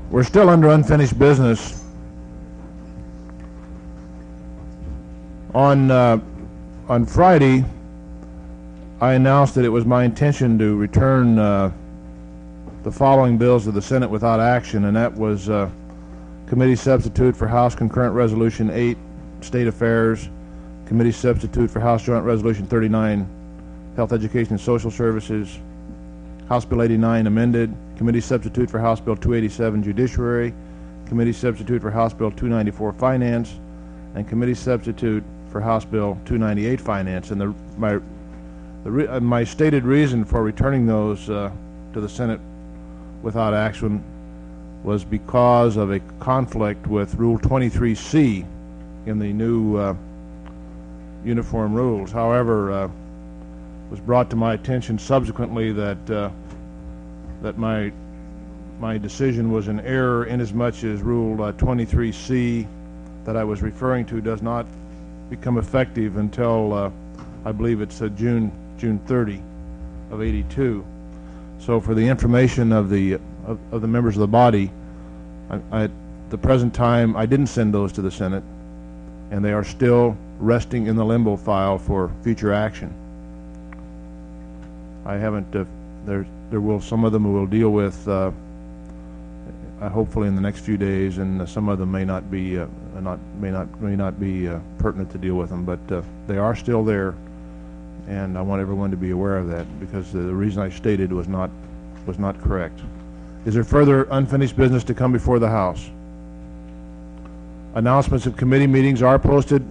We're still under unfinished business. On Friday, I announced that it was my intention to return the following bills to the Senate without action, and that was Committee Substitute for House Concurrent Resolution 8, State Affairs, Committee Substitute for House Joint Resolution 39, Health, Education, and Social Services, House Bill 89 amended, Committee Substitute for House Bill 287 Judiciary, Committee Substitute for House Bill 294 Finance, and Committee Substitute for House Bill 298 Finance. And my stated reason for returning those to the Senate without action was because of a conflict with Rule 23C in the new uniform rules. However, it was brought to my attention subsequently that that my decision was an error, inasmuch as Rule 23C that I was referring to does not become effective until I believe it's June 30 of '82. So, for the information of the members of the body, at the present time I didn't send those to the Senate, and they are still resting in the limbo file for future action. I haven't. Some of them we'll deal with hopefully in the next few days, and some of them may not be pertinent to deal with them. But they are still there, and I want everyone to be aware of that, because the reason I stated was not correct. Is there further unfinished business to come before the House? Announcements of committee meetings are posted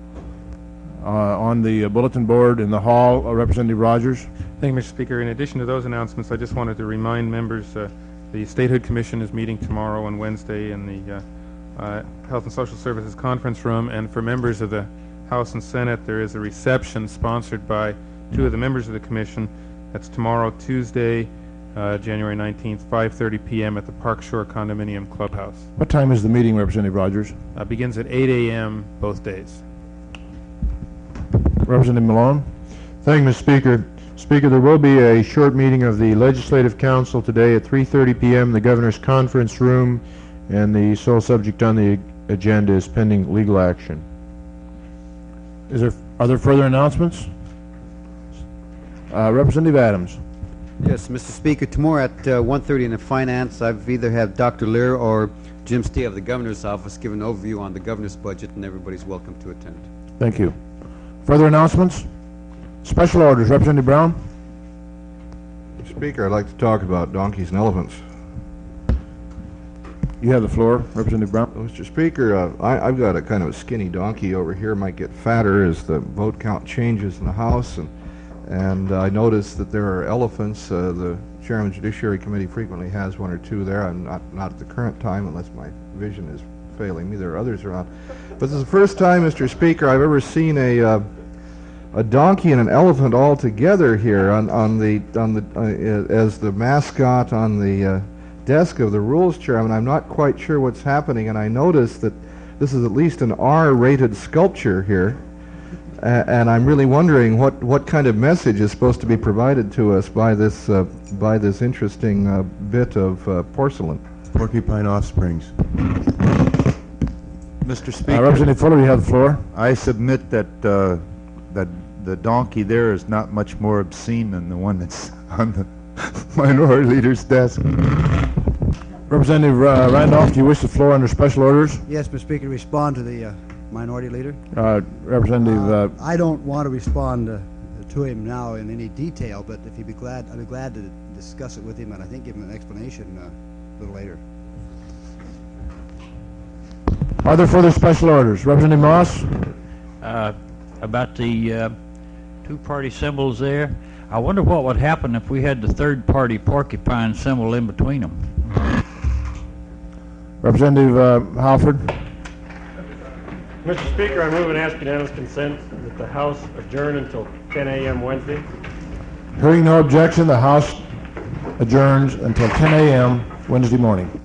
on the bulletin board in the hall. Representative Rogers. Thank you, Mr. Speaker. In addition to those announcements, I just wanted to remind members the Statehood Commission is meeting tomorrow and Wednesday in the Health and Social Services Conference Room, and for members of the House and Senate, there is a reception sponsored by two of the members of the Commission. That's tomorrow, Tuesday, January 19th, 5:30 p.m. at the Park Shore Condominium Clubhouse. What time is the meeting, Representative Rogers? Begins at 8 a.m. both days. Representative Malone. Thank you, Mr. Speaker. Speaker, there will be a short meeting of the Legislative Council today at 3:30 p.m. in the Governor's Conference Room, and the sole subject on the agenda is pending legal action. Are there further announcements? Representative Adams. Yes, Mr. Speaker, tomorrow at 1:30 in the Finance, I've either have Dr. Lear or Jim Stee of the Governor's Office give an overview on the Governor's budget, and everybody's welcome to attend. Thank you. Further announcements? Special orders. Representative Brown. Mr. Speaker, I'd like to talk about donkeys and elephants. You have the floor, Representative Brown. Mr. Speaker, I've got a kind of a skinny donkey over here. Might get fatter as the vote count changes in the House, and I noticed that there are elephants. The Chairman of the Judiciary Committee frequently has one or two there. I'm not at the current time, unless my vision is failing me. There are others around, but this is the first time, Mr. Speaker, I've ever seen a donkey and an elephant all together here as the mascot on the desk of the Rules Chairman. I'm not quite sure what's happening, and I noticed that this is at least an R-rated sculpture here, and I'm really wondering what kind of message is supposed to be provided to us by this interesting bit of porcelain. Porcupine offsprings. Mr. Speaker, Representative Fuller, you have the floor. I submit that that the donkey there is not much more obscene than the one that's on the minority leader's desk. Representative Randolph, do you wish the floor under special orders? Yes, Mr. Speaker, to respond to the minority leader. Representative. I don't want to respond to him now in any detail, but if he'd be glad, I'd be glad to discuss it with him, and I think give him an explanation a little later. Are there further special orders? Representative Moss. About the two-party symbols there, I wonder what would happen if we had the third-party porcupine symbol in between them. Representative Halford. Mr. Speaker, I move and ask unanimous consent that the House adjourn until 10 a.m. Wednesday. Hearing no objection, the House adjourns until 10 a.m. Wednesday morning.